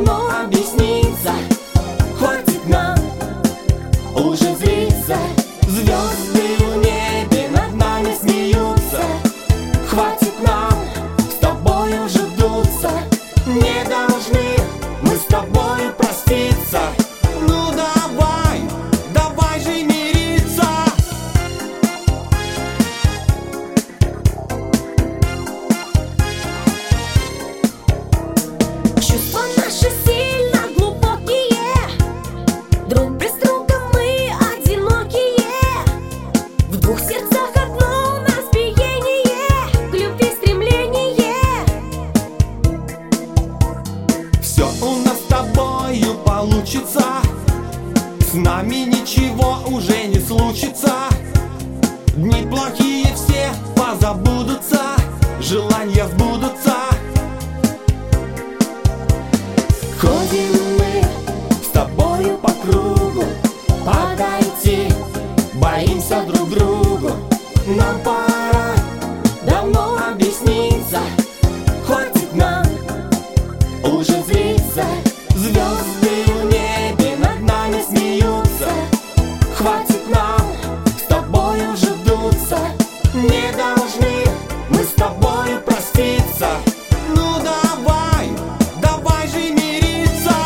давно объясниться. Хватит нам уже злиться. Звезды в небе над нами смеются. Хватит нам с тобой уже дуться. Не должны мы с тобой проститься. Ну давай, давай же мириться. Чувства наши сильно глубокие, друг без друга мы одинокие. В двух сердцах одно у нас биение, к любви стремление. Все у нас с тобою получится, с нами ничего уже не случится. Дни плохие все позабудутся, желания сбудутся. Ходим мы с тобою по кругу, подойти боимся друг другу. Нам пора давно объясниться. Хватит нам уже злиться. Звезды в небе над нами смеются. Хватит нам с тобой уже дуться. Не должны мы с тобой проститься. Ну давай, давай же мириться.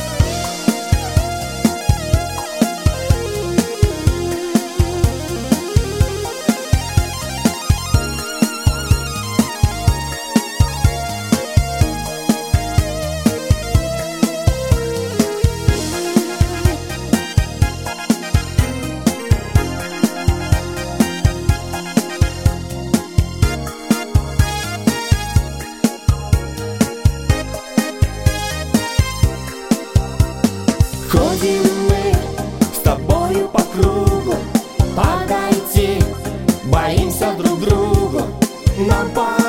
Ходим мы с тобою по кругу, подойти боимся друг другу. Нам пора